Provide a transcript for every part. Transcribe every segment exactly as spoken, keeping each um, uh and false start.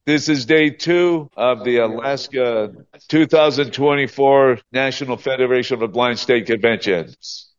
This is day two of the Alaska two thousand twenty-four National Federation of the Blind State Convention.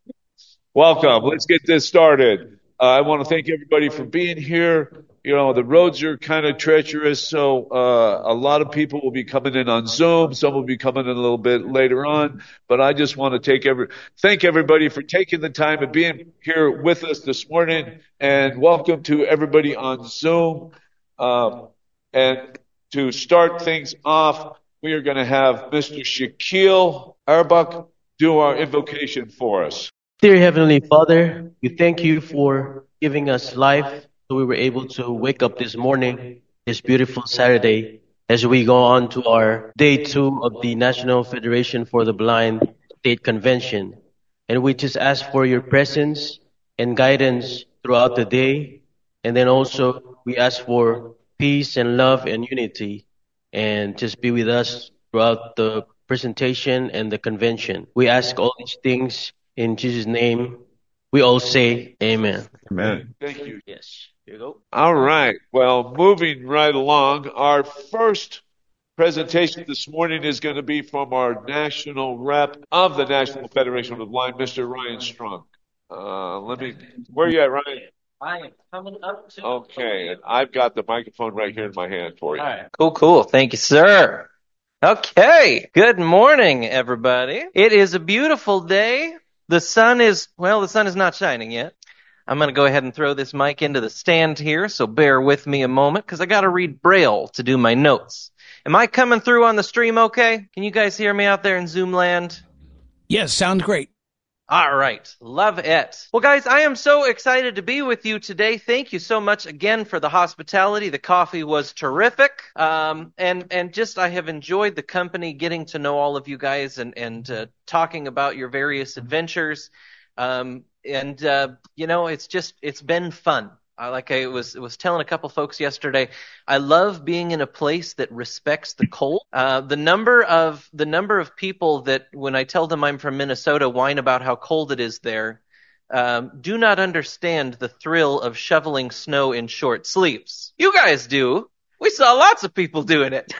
Welcome. Let's get this started. Uh, I want to thank everybody for being here. You know, the roads are kind of treacherous, so uh, a lot of people will be coming in on Zoom. Some will be coming in a little bit later on. But I just want to take every thank everybody for taking the time and being here with us this morning. And welcome to everybody on Zoom. Um, and to start things off, we are going to have Mister Shaquille Arbuk do our invocation for us. Dear Heavenly Father, we thank you for giving us life so we were able to wake up this morning, this beautiful Saturday, as we go on to our day two of the National Federation for the Blind State Convention. And we just ask for your presence and guidance throughout the day. And then also we ask for peace and love and unity, and just be with us throughout the presentation and the convention. We ask all these things in Jesus' name. We all say amen. Amen. Thank you. Yes. Here you go. All right. Well, moving right along, our first presentation this morning is going to be from our national rep of the National Federation of the Blind, Mister Ryan Strunk. Uh, let me, where are you at, Ryan? I am coming up to. Okay, and I've got the microphone right here in my hand for you. All right. Cool, cool. Thank you, sir. Okay. Good morning, everybody. It is a beautiful day. The sun is, well, the sun is not shining yet. I'm going to go ahead and throw this mic into the stand here, so bear with me a moment, because I got to read Braille to do my notes. Am I coming through on the stream okay? Can you guys hear me out there in Zoom land? Yes, sounds great. All right. Love it. Well, guys, I am so excited to be with you today. Thank you so much again for the hospitality. The coffee was terrific. Um, and, and just I have enjoyed the company, getting to know all of you guys and, and uh, talking about your various adventures. Um, and, uh, you know, it's just, it's been fun. I, like I was was telling a couple folks yesterday, I love being in a place that respects the cold. Uh, the number of the number of people that, when I tell them I'm from Minnesota, whine about how cold it is there, um, do not understand the thrill of shoveling snow in short sleeves. You guys do. We saw lots of people doing it.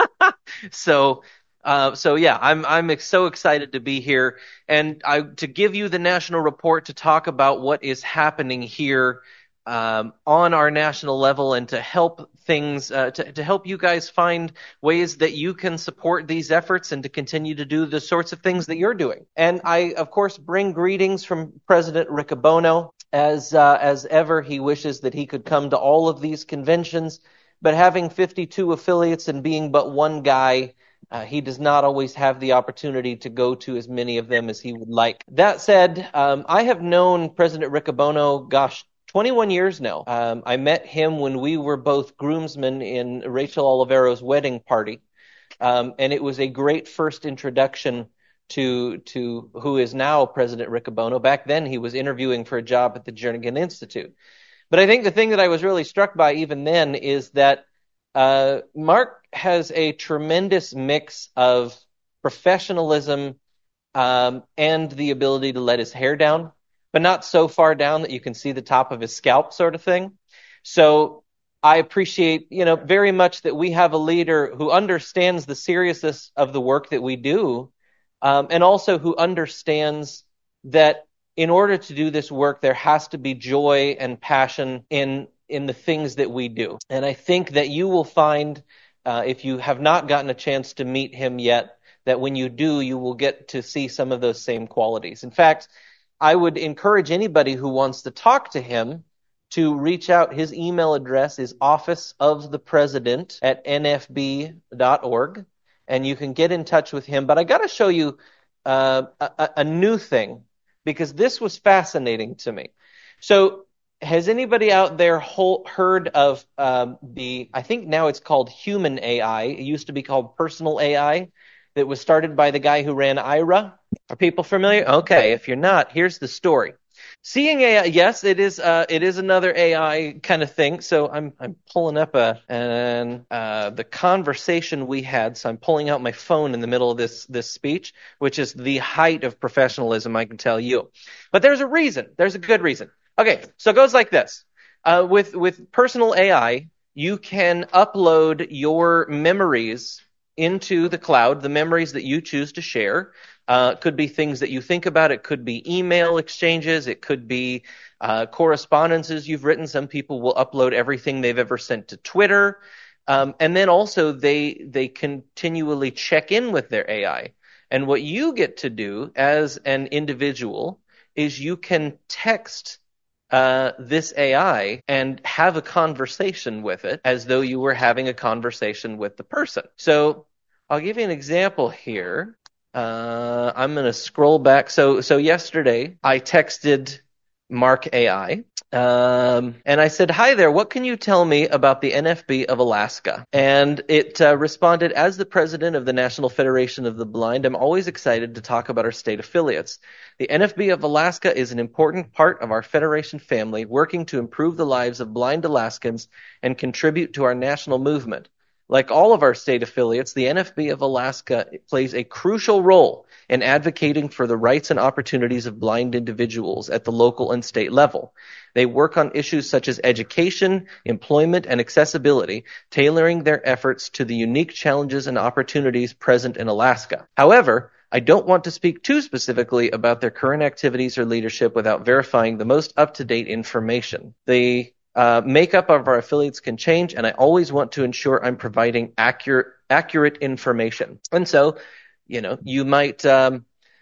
so. Uh, so yeah, I'm I'm ex- so excited to be here and I, to give you the national report to talk about what is happening here Um, on our national level, and to help things, uh, to, to help you guys find ways that you can support these efforts and to continue to do the sorts of things that you're doing. And I, of course, bring greetings from President Riccobono. As uh, as ever, he wishes that he could come to all of these conventions, but having fifty-two affiliates and being but one guy, uh, he does not always have the opportunity to go to as many of them as he would like. That said, um, I have known President Riccobono, gosh, twenty-one years now. Um, I met him when we were both groomsmen in Rachel Olivero's wedding party. Um, and it was a great first introduction to to who is now President Riccobono. Back then, he was interviewing for a job at the Jernigan Institute. But I think the thing that I was really struck by even then is that uh, Mark has a tremendous mix of professionalism um, and the ability to let his hair down, but not so far down that you can see the top of his scalp, sort of thing. So I appreciate, you know, very much that we have a leader who understands the seriousness of the work that we do, um, and also who understands that in order to do this work, there has to be joy and passion in in the things that we do. And I think that you will find, uh, if you have not gotten a chance to meet him yet, that when you do, you will get to see some of those same qualities. In fact, I would encourage anybody who wants to talk to him to reach out. His email address is office of the president at n f b dot org, and you can get in touch with him. But I got to show you uh, a, a new thing, because this was fascinating to me. So has anybody out there whole, heard of um, the, I think now it's called Human A I. It used to be called Personal A I, that was started by the guy who ran I R A. Are people familiar? Okay, if you're not, here's the story. Seeing A I, yes, it is. Uh, it is another A I kind of thing. So I'm I'm pulling up a and uh, the conversation we had. So I'm pulling out my phone in the middle of this this speech, which is the height of professionalism, I can tell you. But there's a reason. There's a good reason. Okay, so it goes like this. Uh, with with personal A I, you can upload your memories into the cloud, the memories that you choose to share. Uh, it could be things that you think about. It could be email exchanges. It could be uh, correspondences you've written. Some people will upload everything they've ever sent to Twitter. Um, and then also they they continually check in with their A I. And what you get to do as an individual is you can text uh, this A I and have a conversation with it as though you were having a conversation with the person. So I'll give you an example here. Uh, I'm going to scroll back. So, so yesterday I texted Mark A I, um, and I said, "Hi there. What can you tell me about the N F B of Alaska?" And it uh, responded, "As the president of the National Federation of the Blind, I'm always excited to talk about our state affiliates. The N F B of Alaska is an important part of our federation family, working to improve the lives of blind Alaskans and contribute to our national movement. Like all of our state affiliates, the N F B of Alaska plays a crucial role in advocating for the rights and opportunities of blind individuals at the local and state level. They work on issues such as education, employment, and accessibility, tailoring their efforts to the unique challenges and opportunities present in Alaska. However, I don't want to speak too specifically about their current activities or leadership without verifying the most up-to-date information. The Uh, makeup of our affiliates can change, and I always want to ensure I'm providing accurate accurate information." And so, you know, you might, um,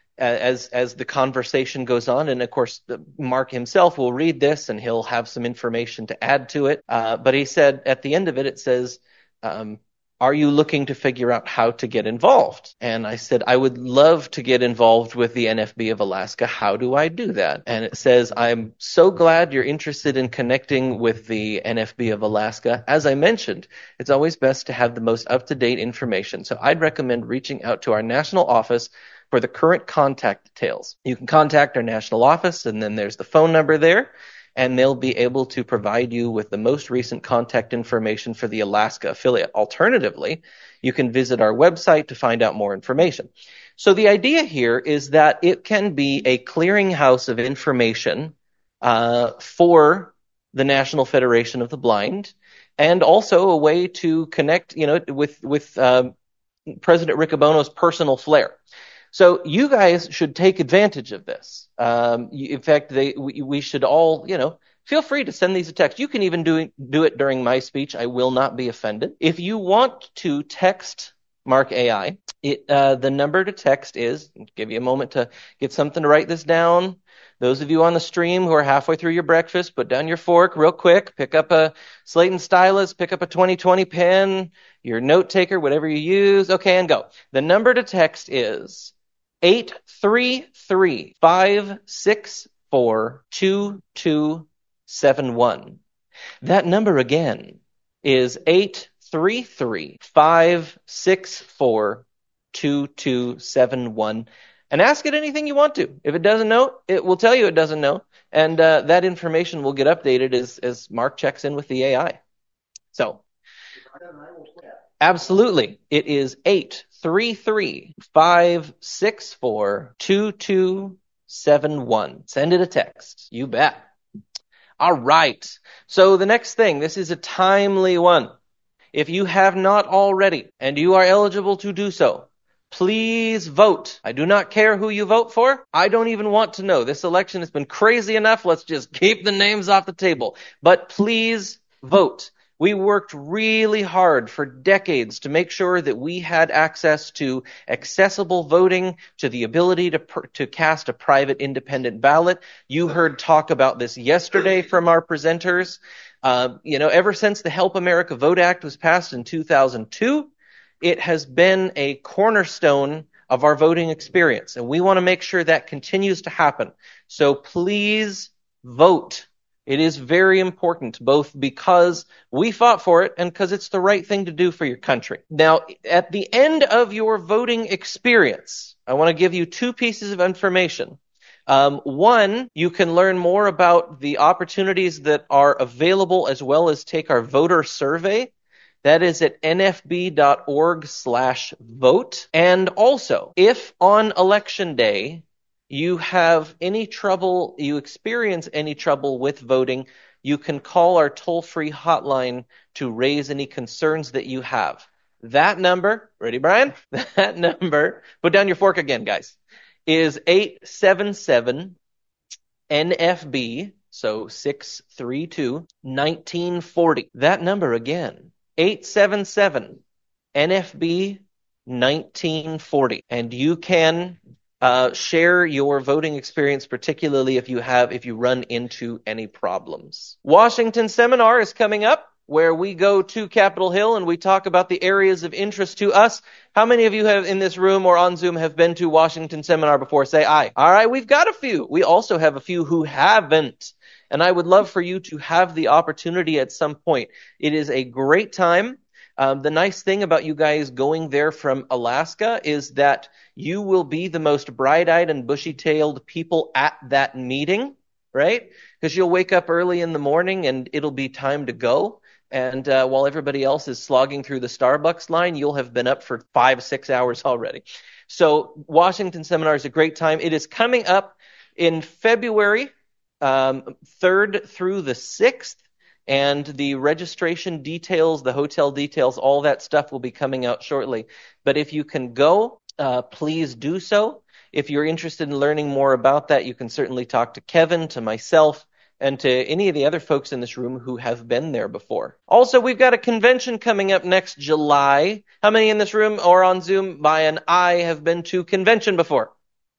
as as the conversation goes on, and of course, Mark himself will read this and he'll have some information to add to it. Uh, but he said at the end of it, it says, um, "Are you looking to figure out how to get involved?" And I said, "I would love to get involved with the N F B of Alaska. How do I do that?" And it says, "I'm so glad you're interested in connecting with the N F B of Alaska. As I mentioned, it's always best to have the most up-to-date information. So I'd recommend reaching out to our national office for the current contact details. You can contact our national office, and then there's the phone number there, and they'll be able to provide you with the most recent contact information for the Alaska affiliate. Alternatively, you can visit our website to find out more information." So the idea here is that it can be a clearinghouse of information uh, for the National Federation of the Blind, and also a way to connect, you know, with with uh, President Riccobono's personal flair. So you guys should take advantage of this. Um, in fact, they, we, we should all, you know, feel free to send these a text. You can even do it, do it during my speech. I will not be offended. If you want to text Mark A I, it, uh, the number to text is, I'll give you a moment to get something to write this down. Those of you on the stream who are halfway through your breakfast, put down your fork real quick, pick up a slate and stylus, pick up a twenty twenty pen, your note taker, whatever you use. Okay, and go. The number to text is eight three three, five six four, two two seven one. That number again is eight three three, five six four, two two seven one. And ask it anything you want to. If it doesn't know, it will tell you it doesn't know. And uh, that information will get updated as, as Mark checks in with the A I. So, absolutely. It is eight three three, five six four, two two seven one. Send it a text. You bet. All right. So the next thing, this is a timely one. If you have not already, and you are eligible to do so, please vote. I do not care who you vote for. I don't even want to know. This election has been crazy enough. Let's just keep the names off the table. But please vote. We worked really hard for decades to make sure that we had access to accessible voting, to the ability to to cast a private independent ballot. You heard talk about this yesterday from our presenters. Uh, you know, ever since the Help America Vote Act was passed in two thousand two, it has been a cornerstone of our voting experience, and we want to make sure that continues to happen. So please vote. It is very important, both because we fought for it and because it's the right thing to do for your country. Now, at the end of your voting experience, I want to give you two pieces of information. Um, one, you can learn more about the opportunities that are available as well as take our voter survey. That is at nfb.org slash vote. And also, if on election day you have any trouble, you experience any trouble with voting, you can call our toll-free hotline to raise any concerns that you have. That number, ready, Brian? That number, put down your fork again, guys, is eight seven seven N F B, so six three two, nineteen forty. That number again, eight seven seven N F B nineteen forty. And you can uh, share your voting experience, particularly if you have, if you run into any problems. Washington Seminar is coming up, where we go to Capitol Hill and we talk about the areas of interest to us. How many of you have in this room or on Zoom have been to Washington Seminar before? Say aye. All right, we've got a few. We also have a few who haven't. And I would love for you to have the opportunity at some point. It is a great time. Um, the nice thing about you guys going there from Alaska is that you will be the most bright-eyed and bushy-tailed people at that meeting, right? Because you'll wake up early in the morning and it'll be time to go. And uh, while everybody else is slogging through the Starbucks line, you'll have been up for five, six hours already. So Washington Seminar is a great time. It is coming up in February um, third through the sixth. And the registration details, the hotel details, all that stuff will be coming out shortly. But if you can go, uh, please do so. If you're interested in learning more about that, you can certainly talk to Kevin, to myself, and to any of the other folks in this room who have been there before. Also, we've got a convention coming up next July. How many in this room or on Zoom by an I have been to convention before?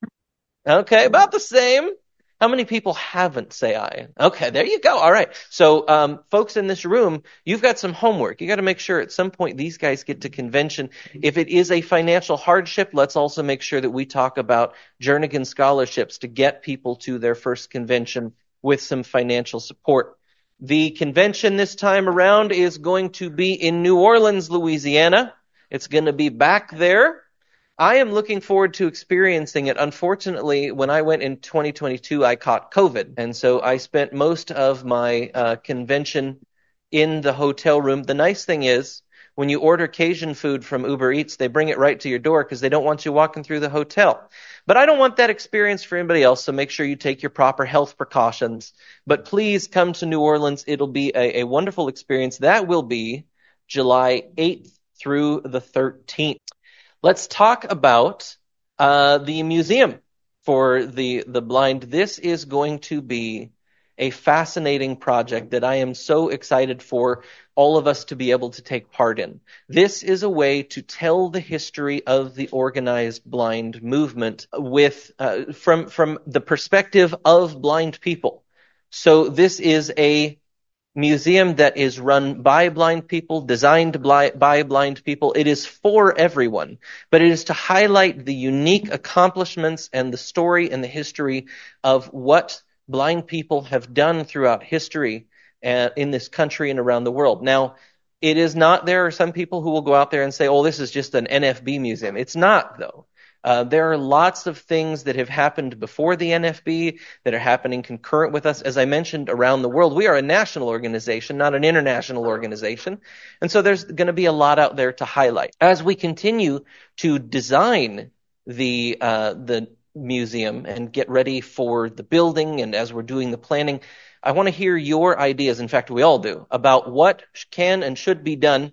Okay, about the same. How many people haven't, say I? Okay, there you go. All right. So, um, folks in this room, you've got some homework. You got to make sure at some point these guys get to convention. If it is a financial hardship, let's also make sure that we talk about Jernigan scholarships to get people to their first convention with some financial support. The convention this time around is going to be in New Orleans, Louisiana. It's going to be back there. I am looking forward to experiencing it. Unfortunately, when I went in twenty twenty-two, I caught COVID. And so I spent most of my uh, convention in the hotel room. The nice thing is, when you order Cajun food from Uber Eats, they bring it right to your door because they don't want you walking through the hotel. But I don't want that experience for anybody else, so make sure you take your proper health precautions. But please come to New Orleans. It'll be a, a wonderful experience. That will be July eighth through the thirteenth. Let's talk about uh, the museum for the, the blind. This is going to be a fascinating project that I am so excited for all of us to be able to take part in. This is a way to tell the history of the organized blind movement with uh, from from the perspective of blind people. So this is a museum that is run by blind people, designed by, by blind people. It is for everyone, but it is to highlight the unique accomplishments and the story and the history of what blind people have done throughout history uh, in this country and around the world. Now, it is not, there are some people who will go out there and say, oh, this is just an N F B museum. It's not, though. Uh, there are lots of things that have happened before the N F B that are happening concurrent with us. As I mentioned, around the world, we are a national organization, not an international organization. And so there's going to be a lot out there to highlight. As we continue to design the uh, the museum and get ready for the building, and as we're doing the planning, I want to hear your ideas. In fact, we all do, about what can and should be done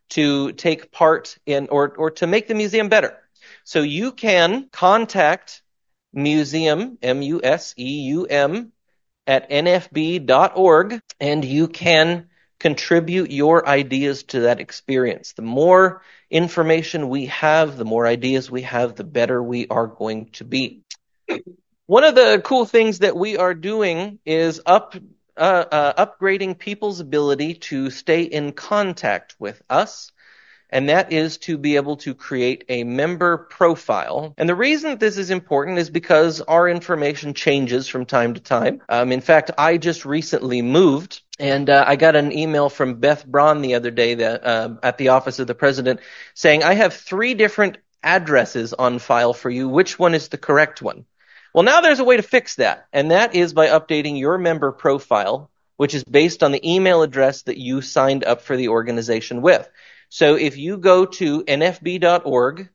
to take part in or or to make the museum better. So you can contact museum, M U S E U M, at N F B dot org, and you can contribute your ideas to that experience. The more information we have, the more ideas we have, the better we are going to be. One of the cool things that we are doing is up uh, uh, upgrading people's ability to stay in contact with us. And that is to be able to create a member profile. And the reason that this is important is because our information changes from time to time. Um, in fact, I just recently moved, and uh, I got an email from Beth Braun the other day that, uh, at the office of the president saying, I have three different addresses on file for you. Which one is the correct one? Well, now there's a way to fix that, and that is by updating your member profile, which is based on the email address that you signed up for the organization with. So if you go to N F B dot org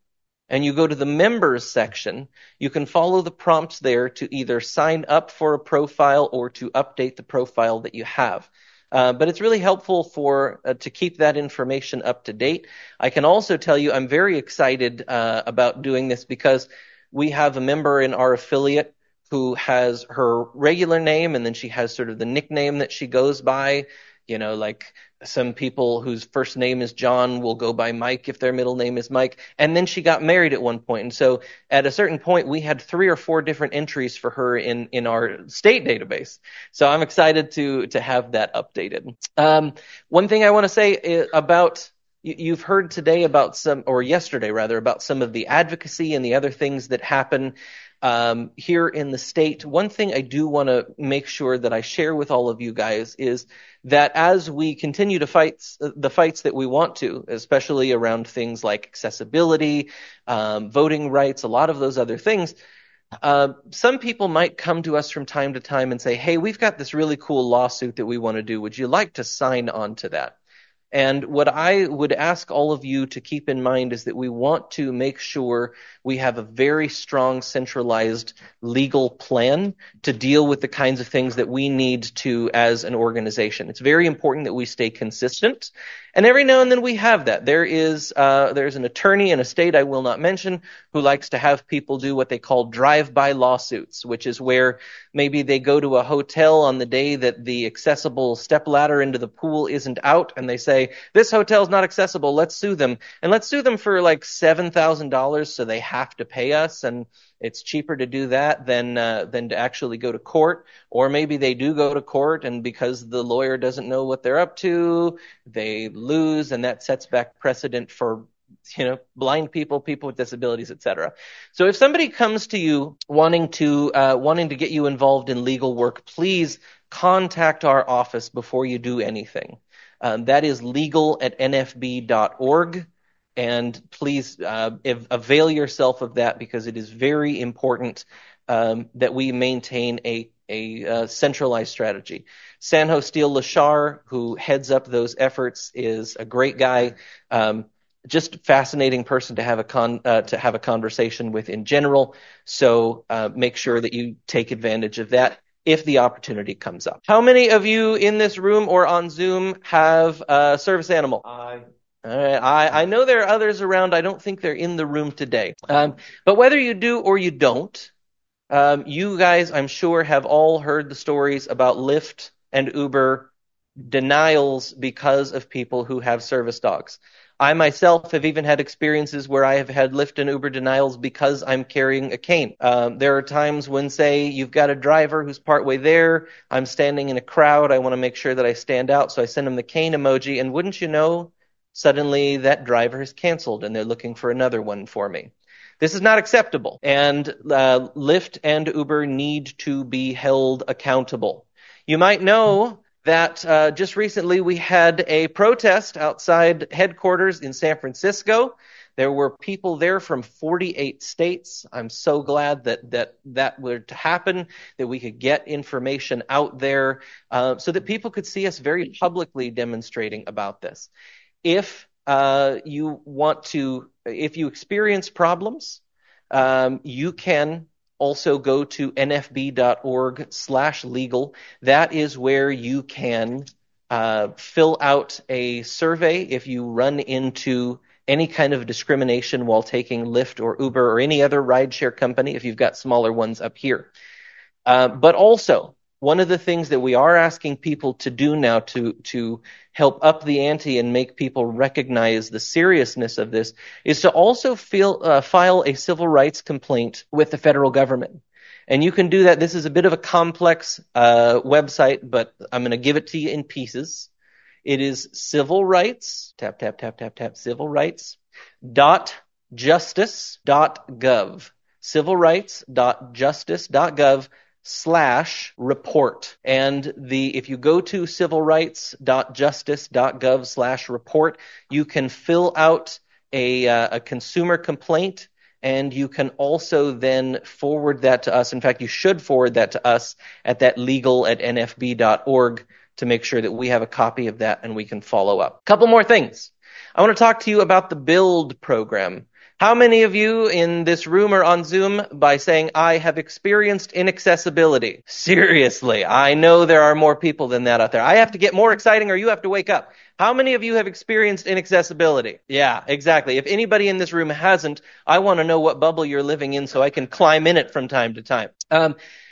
and you go to the members section, you can follow the prompts there to either sign up for a profile or to update the profile that you have. Uh, but it's really helpful for uh, to keep that information up to date. I can also tell you I'm very excited uh, about doing this because we have a member in our affiliate who has her regular name and then she has sort of the nickname that she goes by. You know, like some people whose first name is John will go by Mike if their middle name is Mike. And then she got married at one point. And so at a certain point, we had three or four different entries for her in, in our state database. So I'm excited to, to have that updated. Um, one thing I want to say about, you've heard today about some, or yesterday rather, about some of the advocacy and the other things that happen Um, here in the state. One thing I do want to make sure that I share with all of you guys is that as we continue to fight the fights that we want to, especially around things like accessibility, um, voting rights, a lot of those other things, uh, some people might come to us from time to time and say, hey, we've got this really cool lawsuit that we want to do. Would you like to sign on to that? And what I would ask all of you to keep in mind is that we want to make sure we have a very strong centralized legal plan to deal with the kinds of things that we need to as an organization. It's very important that we stay consistent. And every now and then we have that. There is uh, there's an attorney in a state I will not mention who likes to have people do what they call drive-by lawsuits, which is where maybe they go to a hotel on the day that the accessible stepladder into the pool isn't out, and they say, this hotel's not accessible, let's sue them. And let's sue them for like seven thousand dollars so they have to pay us, and it's cheaper to do that than uh, than to actually go to court. Or maybe they do go to court, and because the lawyer doesn't know what they're up to, they lose, and that sets back precedent for, you know, blind people, people with disabilities, et cetera. So if somebody comes to you wanting to uh, wanting to get you involved in legal work, please contact our office before you do anything. Um, that is legal at n f b dot org. And please uh, avail yourself of that, because it is very important um, that we maintain a, a uh, centralized strategy. Sanho Steele Lashar, who heads up those efforts, is a great guy, um, just fascinating person to have a con uh, to have a conversation with in general. So uh, make sure that you take advantage of that if the opportunity comes up. How many of you in this room or on Zoom have a service animal? I All right. I, I know there are others around. I don't think they're in the room today. Um, but whether you do or you don't, um, you guys, I'm sure, have all heard the stories about Lyft and Uber denials because of people who have service dogs. I myself have even had experiences where I have had Lyft and Uber denials because I'm carrying a cane. Um, there are times when, say, you've got a driver who's partway there. I'm standing in a crowd. I want to make sure that I stand out, so I send them the cane emoji. And wouldn't you know, suddenly that driver is canceled and they're looking for another one for me. This is not acceptable. And uh, Lyft and Uber need to be held accountable. You might know that uh, just recently we had a protest outside headquarters in San Francisco. There were people there from forty-eight states. I'm so glad that that, that would happen, that we could get information out there uh, so that people could see us very publicly demonstrating about this. If uh, you want to, if you experience problems, um, you can also go to n f b dot org slash legal. That is where you can uh, fill out a survey if you run into any kind of discrimination while taking Lyft or Uber or any other rideshare company, if you've got smaller ones up here. Uh, but also, one of the things that we are asking people to do now to, to help up the ante and make people recognize the seriousness of this is to also feel, uh, file a civil rights complaint with the federal government. And you can do that. This is a bit of a complex uh, website, but I'm going to give it to you in pieces. It is civil rights, tap, tap, tap, tap, tap, civil rights dot justice dot gov. Civil rights dot justice dot gov slash report. And the if you go to civil rights dot justice dot gov slash report, you can fill out a, uh, a consumer complaint, and you can also then forward that to us. In fact, you should forward that to us at that legal at n f b dot org to make sure that we have a copy of that and we can follow up. Couple more things. I want to talk to you about the BUILD program. How many of you in this room or on Zoom by saying, I have experienced inaccessibility? Seriously, I know there are more people than that out there. I have to get more exciting or you have to wake up. How many of you have experienced inaccessibility? Yeah, exactly. If anybody in this room hasn't, I want to know what bubble you're living in so I can climb in it from time to time. Um,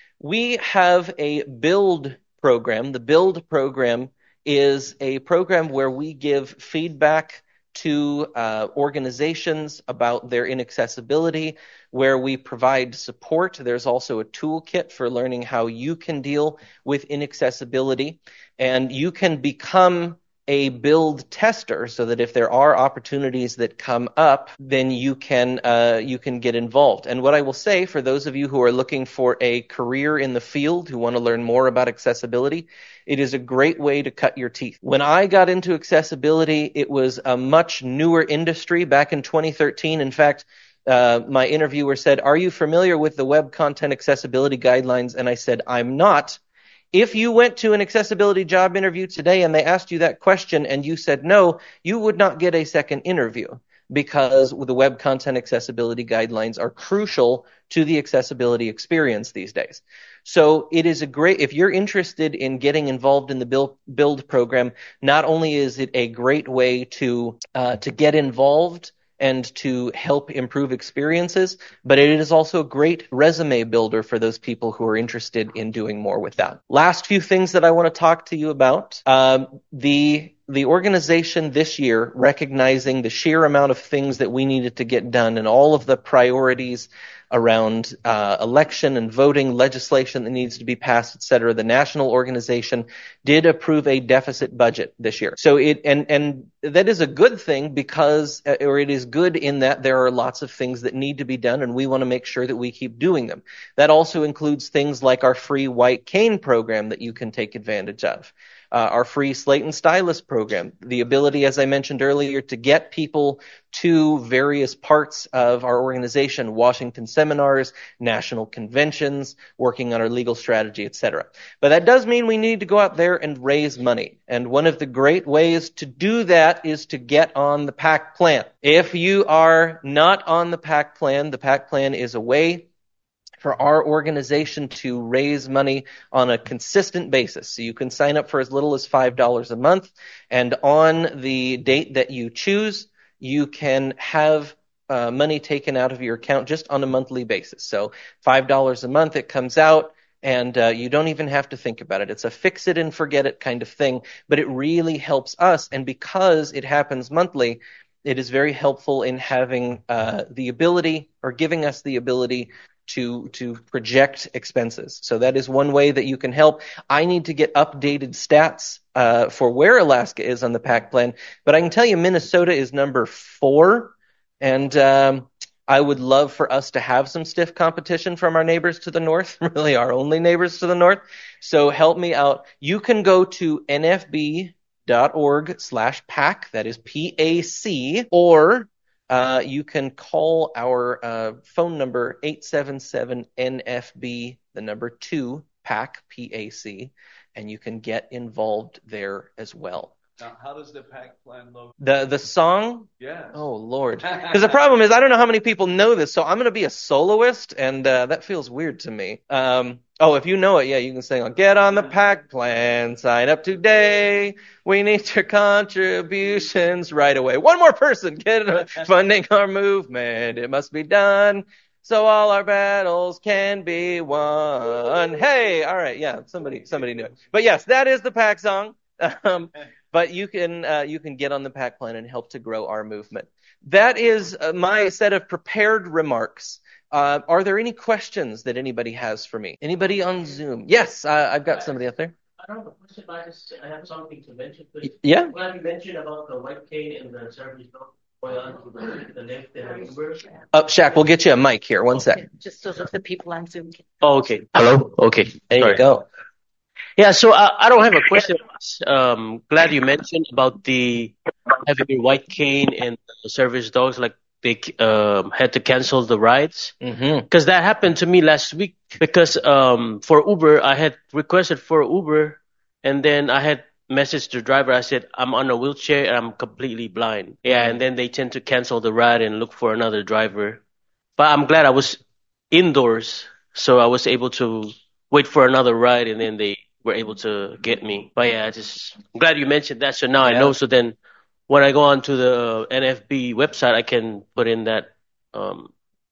we have a BUILD program. The BUILD program is a program where we give feedback to uh, organizations about their inaccessibility, where we provide support. There's also a toolkit for learning how you can deal with inaccessibility, and you can become a BUILD tester so that if there are opportunities that come up, then you can uh, you can get involved. And what I will say for those of you who are looking for a career in the field, who want to learn more about accessibility, it is a great way to cut your teeth. When I got into accessibility, it was a much newer industry back in twenty thirteen. In fact, uh, my interviewer said, "Are you familiar with the Web Content Accessibility Guidelines?" And I said, "I'm not." If you went to an accessibility job interview today and they asked you that question and you said no, you would not get a second interview, because the Web Content Accessibility Guidelines are crucial to the accessibility experience these days. So it is a great, if you're interested in getting involved in the build, build program, not only is it a great way to uh, to get involved and to help improve experiences, but it is also a great resume builder for those people who are interested in doing more with that. Last few things that I want to talk to you about. Um, the the organization this year, recognizing the sheer amount of things that we needed to get done and all of the priorities around uh, election and voting, legislation that needs to be passed, et cetera, the national organization did approve a deficit budget this year. So it and and that is a good thing, because, or it is good in that there are lots of things that need to be done, and we want to make sure that we keep doing them. That also includes things like our free white cane program that you can take advantage of. Uh, our free Slate and Stylus program, the ability, as I mentioned earlier, to get people to various parts of our organization, Washington seminars, national conventions, working on our legal strategy, et cetera. But that does mean we need to go out there and raise money. And one of the great ways to do that is to get on the PAC plan. If you are not on the PAC plan, the PAC plan is a way for our organization to raise money on a consistent basis. So you can sign up for as little as five dollars a month, and on the date that you choose, you can have uh, money taken out of your account just on a monthly basis. So five dollars a month, it comes out, and uh, you don't even have to think about it. It's a fix it and forget it kind of thing, but it really helps us, and because it happens monthly, it is very helpful in having uh, the ability, or giving us the ability, to to project expenses. So that is one way that you can help. I need to get updated stats uh, for where Alaska is on the PAC plan, but I can tell you Minnesota is number four, and um, I would love for us to have some stiff competition from our neighbors to the north, really our only neighbors to the north. So help me out. You can go to N F B dot org slash PAC, that is P A C, or Uh, you can call our uh, phone number, eight seven seven N F B, the number two, PAC, P A C, and you can get involved there as well. Now, how does the PAC plan look? The the song? Yes. Oh, Lord. Because the problem is, I don't know how many people know this, so I'm going to be a soloist, and uh, that feels weird to me. Um, oh, if you know it, yeah, you can sing, get on the PAC plan, sign up today, we need your contributions right away. One more person, get funding our movement, it must be done, so all our battles can be won. Hey, all right, yeah, somebody somebody knew it. But yes, that is the PAC song. Um, But you can uh, you can get on the PAC plan and help to grow our movement. That is uh, my set of prepared remarks. Uh, are there any questions that anybody has for me? Anybody on Zoom? Yes, uh, I've got somebody up there. I don't have a question, but I, just, I have something to mention. Please. Yeah. When you mentioned about the white cane and the service dog going on to the, the left and Uber. Oh, Shaq, we'll get you a mic here. One sec. Just so that the people on Zoom can. Oh, okay. Hello. Okay. There Sorry. you go. Yeah, so I, I don't have a question. Um, glad you mentioned about the having a white cane and the service dogs, like they um, had to cancel the rides. Because Mm-hmm. that happened to me last week. Because um, for Uber, I had requested for Uber, and then I had messaged the driver. I said, I'm on a wheelchair and I'm completely blind. Yeah, and then they tend to cancel the ride and look for another driver. But I'm glad I was indoors, so I was able to wait for another ride, and then they were able to get me. But yeah, I just I'm glad you mentioned that. So now Yeah. I know. So then, when I go onto the N F B website, I can put in that um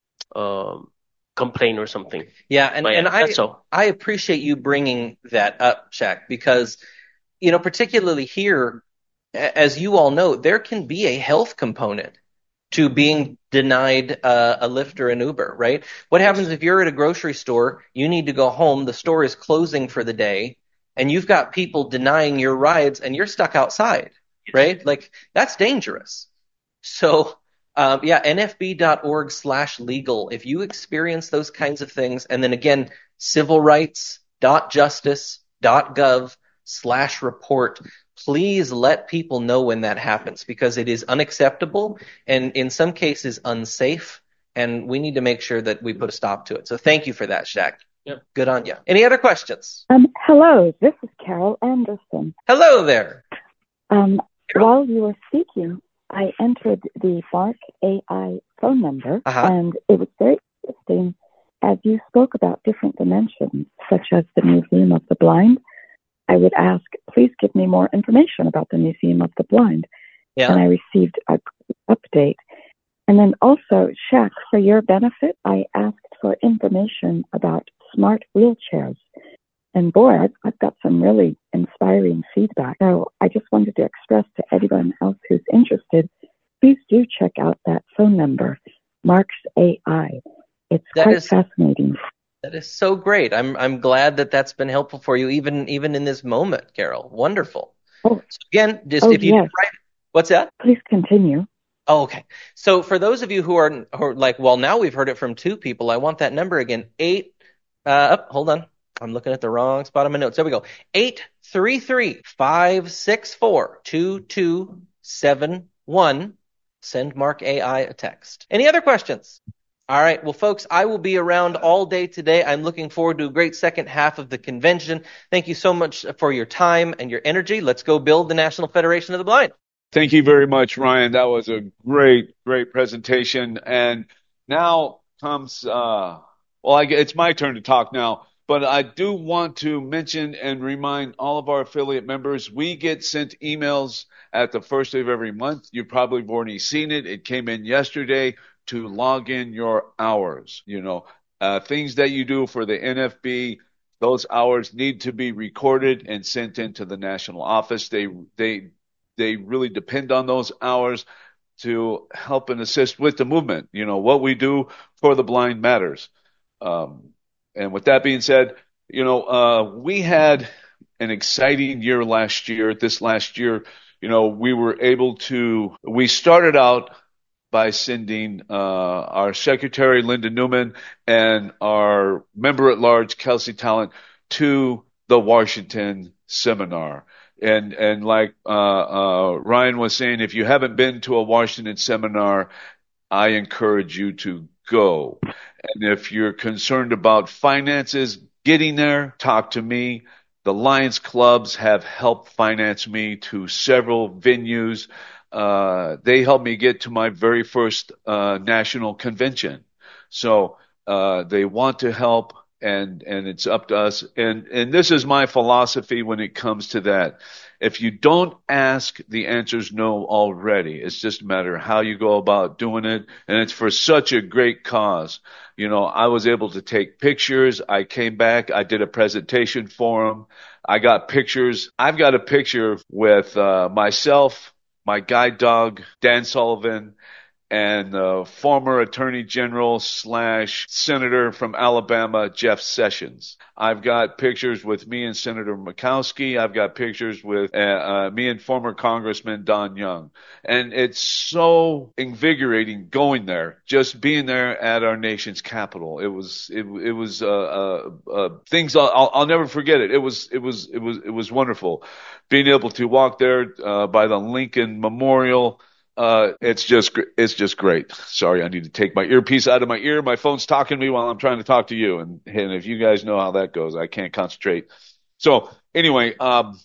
um complaint or something. Yeah, and, But yeah, and I that's all. I appreciate you bringing that up, Shaq, because you know, particularly here, a- as you all know, there can be a health component to being denied uh, a Lyft or an Uber, right? What happens if you're at a grocery store, you need to go home, the store is closing for the day, and you've got people denying your rides, and you're stuck outside, right? Like that's dangerous. So, um, yeah, N F B dot org slash legal. If you experience those kinds of things, and then again, civil rights dot justice dot gov slash report, please let people know when that happens because it is unacceptable and in some cases unsafe. And we need to make sure that we put a stop to it. So thank you for that, Shaq. Yep. Good on you. Any other questions? Um, hello, this is Carol Anderson. Hello there. Um, while you were speaking, I entered the Bark A I phone number, Uh-huh. and it was very interesting as you spoke about different dimensions, such as the Museum of the Blind. I would ask, please give me more information about the Museum of the Blind. Yeah. And I received a update. And then also, Shaq, for your benefit, I asked for information about smart wheelchairs. And boy, I've, I've got some really inspiring feedback. So I just wanted to express to anyone else who's interested, please do check out that phone number, Marks A I. It's That quite is- fascinating. That is so great. I'm I'm glad that that's been helpful for you, even even in this moment, Carol. Wonderful. Oh. So again, just Oh, if you yes. right, what's that? Please continue. Oh, okay. So for those of you who are, who are like, well, now we've heard it from two people. I want that number again. Eight. Uh, oh, hold on. I'm looking at the wrong spot on my notes. There we go. Eight three three five six four two two seven one. Send Mark A I a text. Any other questions? All right. Well, folks, I will be around all day today. I'm looking forward to a great second half of the convention. Thank you so much for your time and your energy. Let's go build the National Federation of the Blind. Thank you very much, Ryan. That was a great, great presentation. And now comes, uh, well, I, it's my turn to talk now. But I do want to mention and remind all of our affiliate members, we get sent emails at the first of every month. You've probably already seen it. It came in yesterday to log in your hours. You know, uh, things that you do for the N F B, those hours need to be recorded and sent into the national office. They, they, they really depend on those hours to help and assist with the movement. You know, what we do for the blind matters. Um, and with that being said, you know, uh, we had an exciting year last year. This last year, you know, we were able to, we started out by sending uh, our Secretary, Linda Newman, and our member at large, Kelsey Talent, to the Washington seminar. And and like uh, uh, Ryan was saying, if you haven't been to a Washington seminar, I encourage you to go. And if you're concerned about finances, getting there, talk to me. The Lions clubs have helped finance me to several venues. Uh, they helped me get to my very first uh, national convention. So uh, they want to help, and and it's up to us. And and this is my philosophy when it comes to that. If you don't ask, the answer's no already. It's just a matter of how you go about doing it, and it's for such a great cause. You know, I was able to take pictures. I came back. I did a presentation for them. I got pictures. I've got a picture with uh, myself, my guide dog, Dan Sullivan, and uh, former Attorney General slash Senator from Alabama, Jeff Sessions. I've got pictures with me and Senator Murkowski. I've got pictures with uh, uh, me and former Congressman Don Young. And it's so invigorating going there, just being there at our nation's capital. It was, it, it was, uh, uh, uh, things I'll, I'll never forget it. It was, it was, it was, it was wonderful being able to walk there, uh, by the Lincoln Memorial. Uh, it's just, it's just great. Sorry, I need to take my earpiece out of my ear. My phone's talking to me while I'm trying to talk to you. And, and if you guys know how that goes, I can't concentrate. So anyway, um,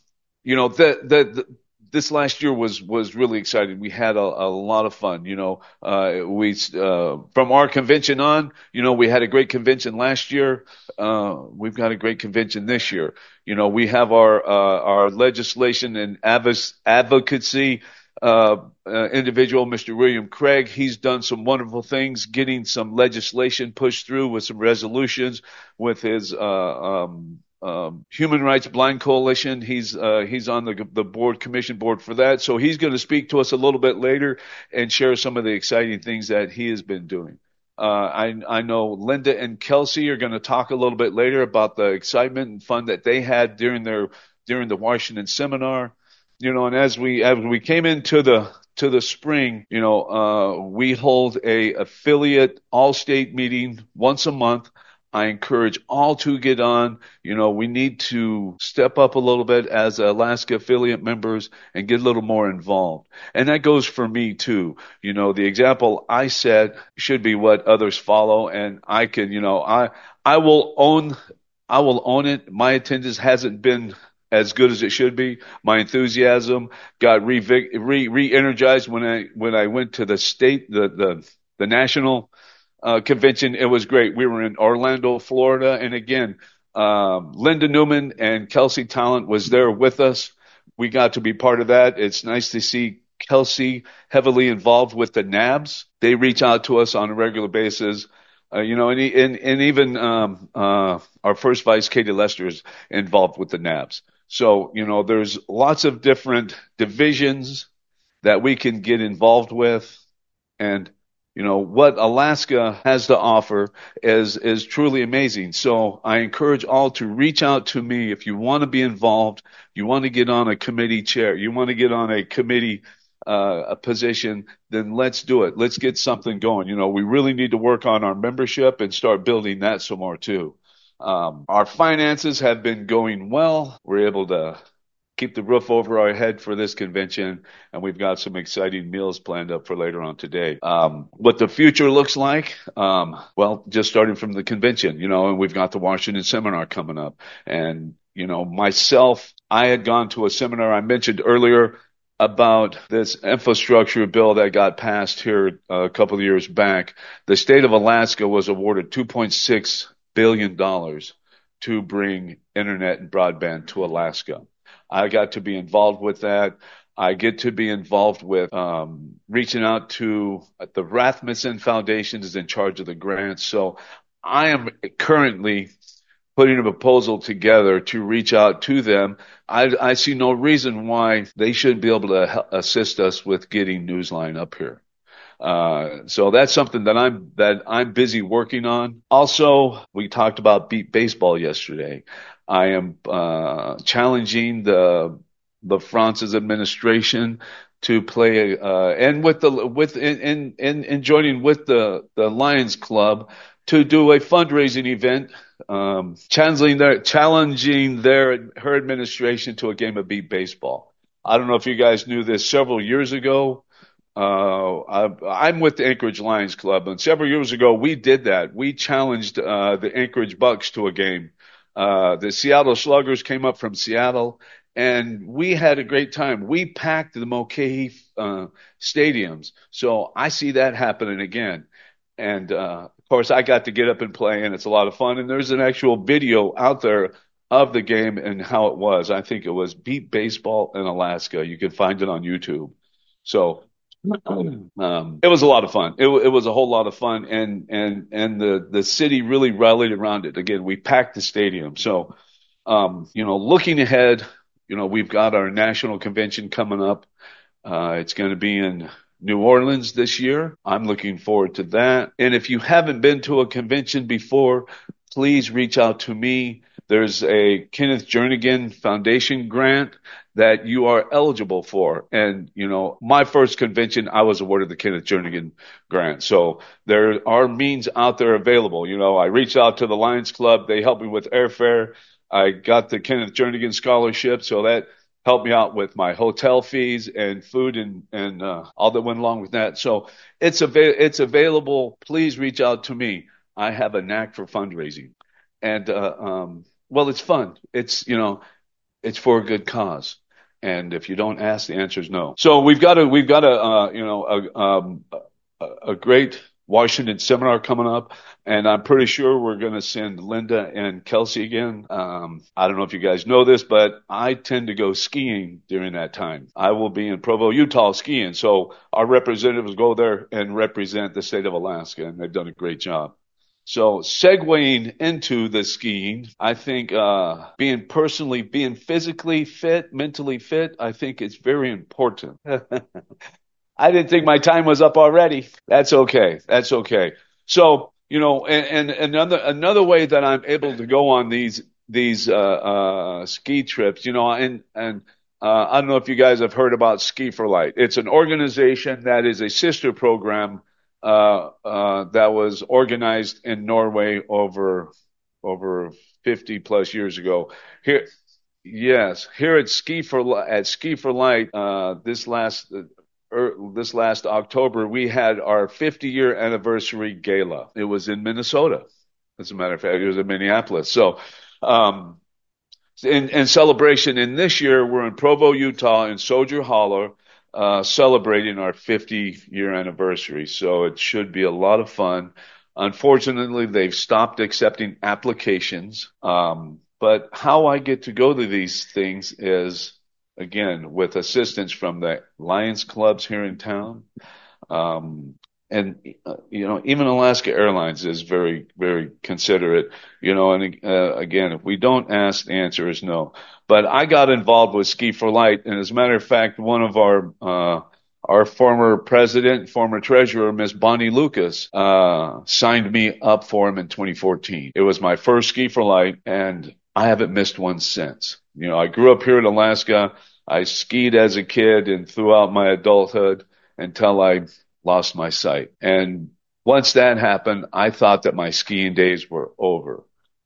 you know, the, the, the this last year was was really exciting. We had a, a lot of fun. You know, uh, we uh, from our convention on, you know, we had a great convention last year. Uh, we've got a great convention this year. You know, we have our uh, our legislation and adv- advocacy uh, uh, individual, Mister William Craig. He's done some wonderful things, getting some legislation pushed through with some resolutions with his uh, um, um, Human Rights Blind Coalition. He's uh, he's on the the board commission board for that. So he's going to speak to us a little bit later and share some of the exciting things that he has been doing. Uh, I I know Linda and Kelsey are going to talk a little bit later about the excitement and fun that they had during their during the Washington seminar. You know, and as we as we came into the to the spring, you know, uh, we hold a affiliate all-state meeting once a month. I encourage all to get on. You know, we need to step up a little bit as Alaska affiliate members and get a little more involved. And that goes for me too. You know, the example I set should be what others follow. And I can, you know, I, I will own, I will own it. My attendance hasn't been as good as it should be. My enthusiasm got re, re, re-energized when I, when I went to the state, the, the, the national Uh, convention. It was great. We were in Orlando, Florida. And again, um, Linda Newman and Kelsey Talent was there with us. We got to be part of that. It's nice to see Kelsey heavily involved with the N A B S. They reach out to us on a regular basis. Uh, you know, and, and, and even um, uh, our first vice, Katie Lester, is involved with the N A B S. So, you know, there's lots of different divisions that we can get involved with. And you know, what Alaska has to offer is, is truly amazing. So I encourage all to reach out to me if you want to be involved, you want to get on a committee chair, you want to get on a committee, uh, a position, then let's do it. Let's get something going. You know, we really need to work on our membership and start building that some more too. Um, our finances have been going well. We're able to keep the roof over our head for this convention, and we've got some exciting meals planned up for later on today. Um, what the future looks like, um, well, just starting from the convention, you know, and we've got the Washington seminar coming up. And, you know, myself, I had gone to a seminar I mentioned earlier about this infrastructure bill that got passed here a couple of years back. The state of Alaska was awarded two point six billion dollars to bring internet and broadband to Alaska. I got to be involved with that. I get to be involved with um, reaching out to the Rasmussen Foundation is in charge of the grants. So I am currently putting a proposal together to reach out to them. I, I see no reason why they shouldn't be able to help assist us with getting Newsline up here. Uh, so that's something that I'm, that I'm busy working on. Also, we talked about beat baseball yesterday. I am, uh, challenging the, the France's administration to play, uh, and with the, with, in, in, in joining with the, the Lions Club to do a fundraising event, um, challenging their, challenging their, her administration to a game of beat baseball. I don't know if you guys knew this several years ago. Uh, I, I'm with the Anchorage Lions Club, and several years ago we did that. We challenged, uh, the Anchorage Bucks to a game. Uh, the Seattle Sluggers came up from Seattle, and we had a great time. We packed the Mulcahy uh, stadiums. So I see that happening again. And, uh, of course, I got to get up and play, and it's a lot of fun. And there's an actual video out there of the game and how it was. I think it was Beat Baseball in Alaska. You can find it on YouTube. So um, it was a lot of fun. It, it was a whole lot of fun, and and and the the city really rallied around it. Again, we packed the stadium. So, um, you know, looking ahead, you know, we've got our national convention coming up. Uh, it's going to be in New Orleans this year. I'm looking forward to that. And if you haven't been to a convention before, please reach out to me. There's a Kenneth Jernigan Foundation grant that you are eligible for. And, you know, my first convention, I was awarded the Kenneth Jernigan grant. So there are means out there available. You know, I reached out to the Lions Club. They helped me with airfare. I got the Kenneth Jernigan scholarship. So that helped me out with my hotel fees and food and, and, uh, all that went along with that. So it's avail- it's available. Please reach out to me. I have a knack for fundraising. And, uh, um, well, it's fun. It's, you know, it's for a good cause. And if you don't ask, the answer is no. So we've got a, we've got a, uh, you know, a, um, a, a great Washington seminar coming up, and I'm pretty sure we're going to send Linda and Kelsey again. Um, I don't know if you guys know this, but I tend to go skiing during that time. I will be in Provo, Utah skiing. So our representatives go there and represent the state of Alaska, and they've done a great job. So segueing into the skiing, I think uh, being personally, being physically fit, mentally fit, I think it's very important. I didn't think my time was up already. That's okay. That's okay. So, you know, and, and another another way that I'm able to go on these these uh, uh, ski trips, you know, and and uh, I don't know if you guys have heard about Ski for Light. It's an organization that is a sister program uh, uh, that was organized in Norway over over fifty plus years ago. Here, yes, here at Ski for at Ski for Light, uh, this last. Er, this last October, we had our fifty year anniversary gala. It was in Minnesota. As a matter of fact, it was in Minneapolis. So, um, in, in celebration, and this year we're in Provo, Utah, in Soldier Hollow, uh, celebrating our fifty year anniversary. So it should be a lot of fun. Unfortunately, they've stopped accepting applications. Um, but how I get to go to these things is, again, with assistance from the Lions clubs here in town. Um, and, uh, you know, even Alaska Airlines is very, very considerate, you know, and, uh, again, if we don't ask, the answer is no. But I got involved with Ski for Light. And as a matter of fact, one of our, uh, our former president, former treasurer, Miss Bonnie Lucas, uh, signed me up for him in twenty fourteen. It was my first Ski for Light, and I haven't missed one since. You know, I grew up here in Alaska. I skied as a kid and throughout my adulthood until I lost my sight. And once that happened, I thought that my skiing days were over.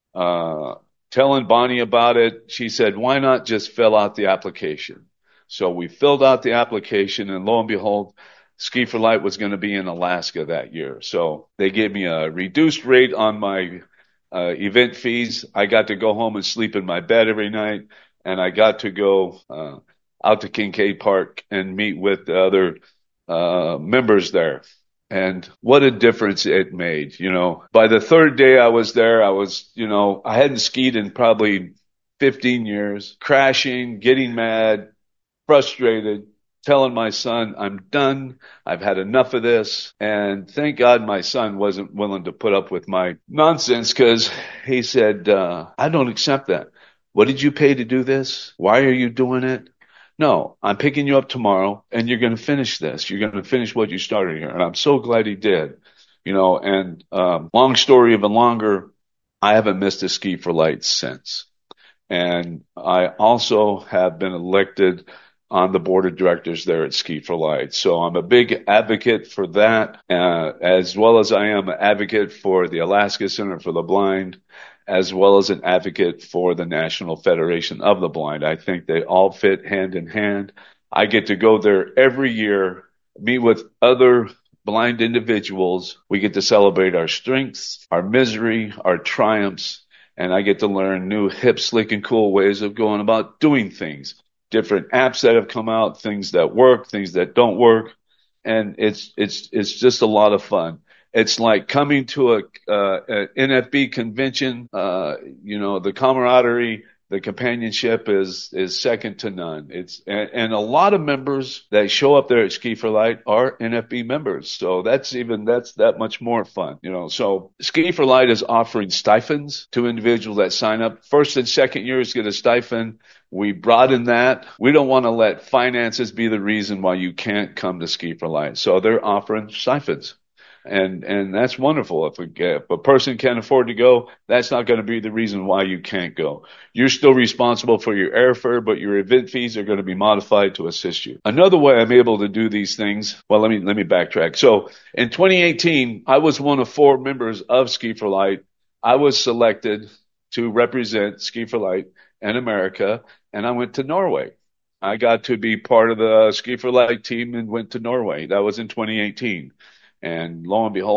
Uh, telling Bonnie about it, she said, why not just fill out the application? So we filled out the application, and lo and behold, Ski for Light was going to be in Alaska that year. So they gave me a reduced rate on my uh, event fees. I got to go home and sleep in my bed every night, and I got to go uh, out to Kincaid Park and meet with the other uh, members there. And what a difference it made. You know, by the third day I was there, I was, you know, I hadn't skied in probably fifteen years, crashing, getting mad, frustrated, telling my son, I'm done. I've had enough of this. And thank God my son wasn't willing to put up with my nonsense, because he said, uh, I don't accept that. What did you pay to do this? Why are you doing it? No, I'm picking you up tomorrow, and you're going to finish this. You're going to finish what you started here. And I'm so glad he did. You know, and um, long story even longer, I haven't missed a Ski for Light since. And I also have been elected on the board of directors there at Ski for Light. So I'm a big advocate for that, uh, as well as I am an advocate for the Alaska Center for the Blind, as well as an advocate for the National Federation of the Blind. I think they all fit hand in hand. I get to go there every year, meet with other blind individuals. We get to celebrate our strengths, our misery, our triumphs, and I get to learn new hip, slick, and cool ways of going about doing things. Different apps that have come out, things that work, things that don't work. And it's, it's, it's just a lot of fun. It's like coming to a, uh, an N F B convention. Uh, you know, the camaraderie, the companionship is, is second to none. It's, and, and a lot of members that show up there at Ski for Light are N F B members. So that's even, that's that much more fun, you know. So Ski for Light is offering stipends to individuals that sign up. First and second years get a stipend. We broaden that. We don't want to let finances be the reason why you can't come to Ski for Light. So they're offering stipends. And, and that's wonderful. If a, if a person can't afford to go, that's not going to be the reason why you can't go. You're still responsible for your airfare, but your event fees are going to be modified to assist you. Another way I'm able to do these things, well, let me, let me backtrack. So in twenty eighteen, I was one of four members of Ski for Light. I was selected to represent Ski for Light in America, and I went to Norway. I got to be part of the Ski for Light team and went to Norway. That was in twenty eighteen. And lo and behold,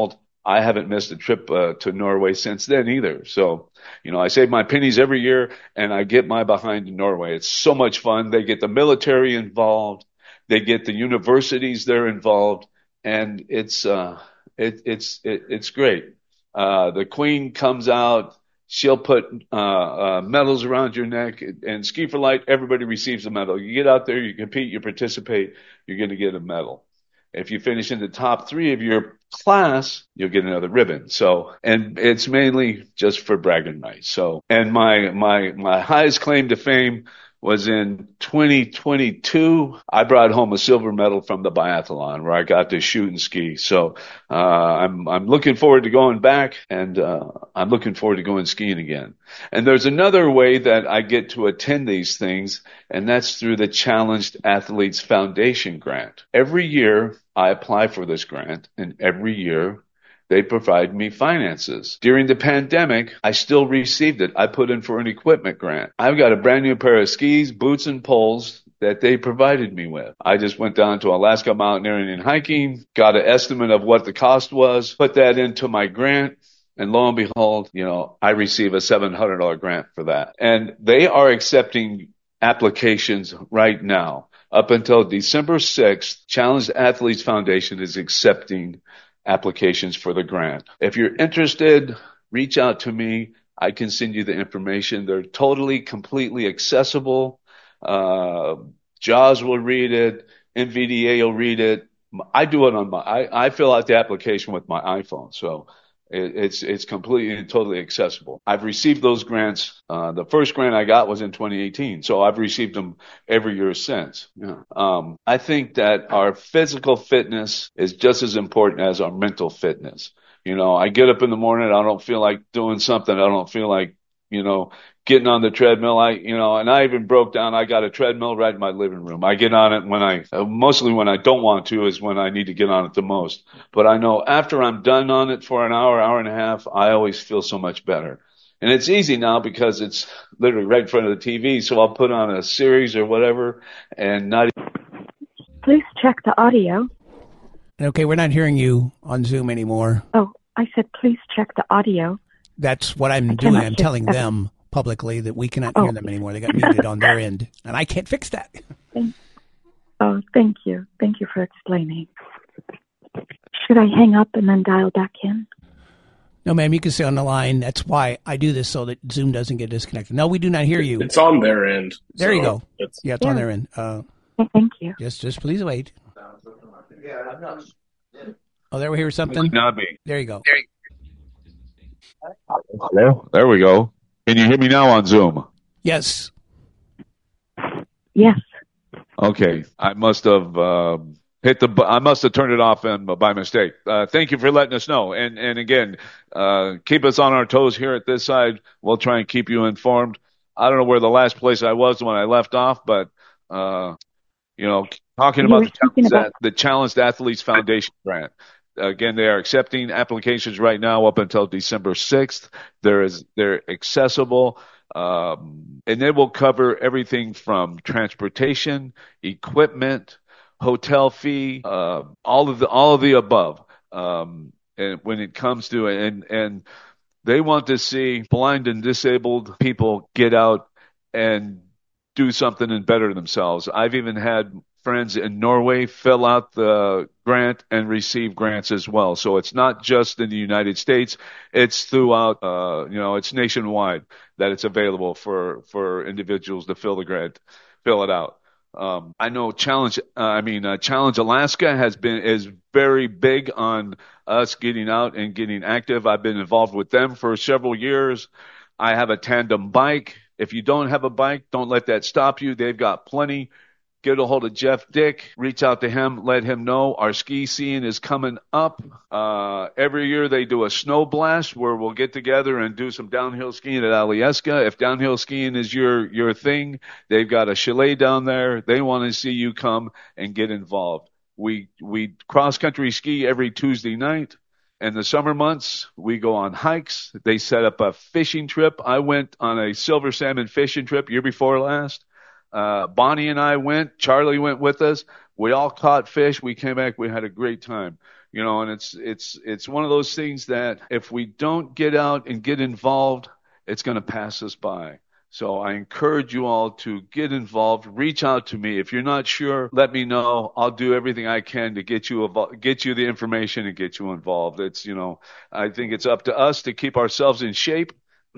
I haven't missed a trip uh, to Norway since then either. So, you know, I save my pennies every year and I get my behind in Norway. It's so much fun. They get the military involved. They get the universities there involved. And it's, uh, it, it's, it, it's great. Uh, the Queen comes out. She'll put uh, uh, medals around your neck, and Ski for Light, everybody receives a medal. You get out there, you compete, you participate, you're going to get a medal. If you finish in the top three of your class, you'll get another ribbon. So, and it's mainly just for bragging rights. So, and my my my highest claim to fame was in twenty twenty-two. I brought home a silver medal from the biathlon where I got to shoot and ski. So uh, I'm I'm looking forward to going back, and uh, I'm looking forward to going skiing again. And there's another way that I get to attend these things, and that's through the Challenged Athletes Foundation grant. Every year I apply for this grant, and every year they provide me finances. During the pandemic, I still received it. I put in for an equipment grant. I've got a brand new pair of skis, boots, and poles that they provided me with. I just went down to Alaska mountaineering and hiking, got an estimate of what the cost was, put that into my grant, and lo and behold, you know, I receive a seven hundred dollars grant for that. And they are accepting applications right now. Up until December sixth, Challenged Athletes Foundation is accepting applications for the grant. If you're interested, reach out to me. I can send you the information. They're totally, completely accessible. Uh, JAWS will read it. N V D A will read it. I do it on my, I, I fill out the application with my iPhone. So it, it's, it's completely and totally accessible. I've received those grants. Uh, the first grant I got was in twenty eighteen. So I've received them every year since. Yeah. Um, I think that our physical fitness is just as important as our mental fitness. You know, I get up in the morning, I don't feel like doing something. I don't feel like, you know, getting on the treadmill. I, you know, and I even broke down. I got a treadmill right in my living room. I get on it when I, uh, mostly when I don't want to is when I need to get on it the most. But I know after I'm done on it for an hour, hour and a half, I always feel so much better. And it's easy now because it's literally right in front of the T V. So I'll put on a series or whatever and not. Please check the audio. Okay, we're not hearing you on Zoom anymore. Oh, I said please check the audio. That's what I'm I doing. cannot I'm hear telling everything. them publicly that we cannot Oh. hear them anymore. They got muted on their end, and I can't fix that. Oh, thank you. Thank you for explaining. Should I hang up and then dial back in? No, ma'am, you can stay on the line. That's why I do this, so that Zoom doesn't get disconnected. No, we do not hear you. It's on their end. There so you go. It's, Yeah, it's on Yeah. their end. Uh, Okay, thank you. just, just please wait. Oh, there we hear something. Not me. There you go. Hello? There we go. Can you hear me now on Zoom? Yes. Yes. Okay. I must have uh, hit the. bu- I must have turned it off and, by mistake. Uh, thank you for letting us know. And and again, uh, keep us on our toes here at this side. We'll try and keep you informed. I don't know where the last place I was when I left off, but uh, you know, talking You about were the speaking Challenged, about- the Challenged Athletes Foundation grant. Again, they are accepting applications right now up until December sixth. There is, they're accessible. Um, and they will cover everything from transportation, equipment, hotel fee, uh, all of the, all of the above. Um, and when it comes to, and, and they want to see blind and disabled people get out and do something and better themselves. I've even had friends in Norway fill out the grant and receive grants as well. So it's not just in the United States. It's throughout, uh, you know, it's nationwide that it's available for, for individuals to fill the grant, fill it out. Um, I know Challenge, uh, I mean, uh, Challenge Alaska has been, is very big on us getting out and getting active. I've been involved with them for several years. I have a tandem bike. If you don't have a bike, don't let that stop you. They've got plenty. Get a hold of Jeff Dick, reach out to him, let him know our ski season is coming up. Uh, every year they do a snow blast where we'll get together and do some downhill skiing at Alyeska. If downhill skiing is your, your thing, they've got a chalet down there. They want to see you come and get involved. We, we cross country ski every Tuesday night. In the summer months, we go on hikes. They set up a fishing trip. I went on a silver salmon fishing trip year before last. Uh, Bonnie and I went. Charlie went with us. We all caught fish. We came back. We had a great time. You know, and it's it's it's one of those things that if we don't get out and get involved, it's going to pass us by. So I encourage you all to get involved. Reach out to me. If you're not sure, let me know. I'll do everything I can to get you get you the information and get you involved. It's, you know, I think it's up to us to keep ourselves in shape,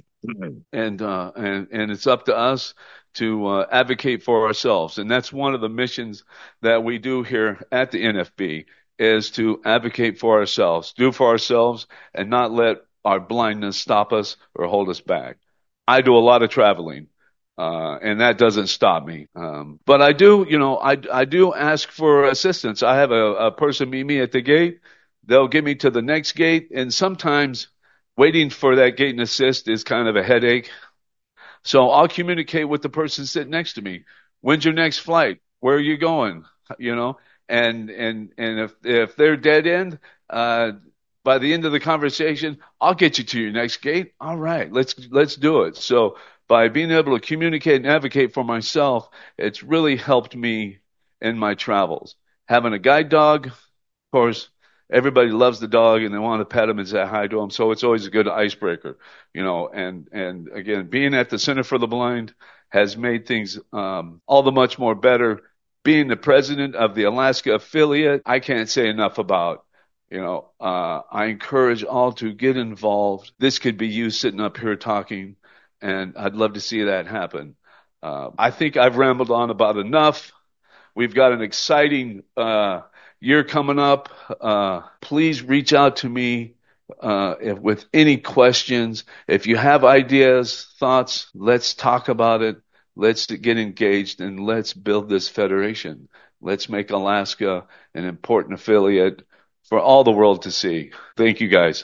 and uh, and and it's up to us to uh, advocate for ourselves. And that's one of the missions that we do here at the N F B, is to advocate for ourselves, do for ourselves, and not let our blindness stop us or hold us back. I do a lot of traveling, uh, and that doesn't stop me. Um, but I do, you know, I, I do ask for assistance. I have a, a person meet me at the gate. They'll get me to the next gate, and sometimes waiting for that gate and assist is kind of a headache. So I'll communicate with the person sitting next to me. When's your next flight? Where are you going? You know, and and and if if they're dead end, uh, by the end of the conversation, I'll get you to your next gate. All right, let's let's do it. So by being able to communicate and advocate for myself, it's really helped me in my travels. Having a guide dog, of course, everybody loves the dog and they want to pet him and say hi to him. So it's always a good icebreaker, you know. And and again, being at the Center for the Blind has made things um, all the much more better. Being the president of the Alaska affiliate, I can't say enough about. You know, uh, I encourage all to get involved. This could be you sitting up here talking, and I'd love to see that happen. Uh, I think I've rambled on about enough. We've got an exciting uh, year coming up. Uh, please reach out to me uh, if, with any questions. If you have ideas, thoughts, let's talk about it. Let's get engaged, and let's build this federation. Let's make Alaska an important affiliate for all the world to see. Thank you, guys.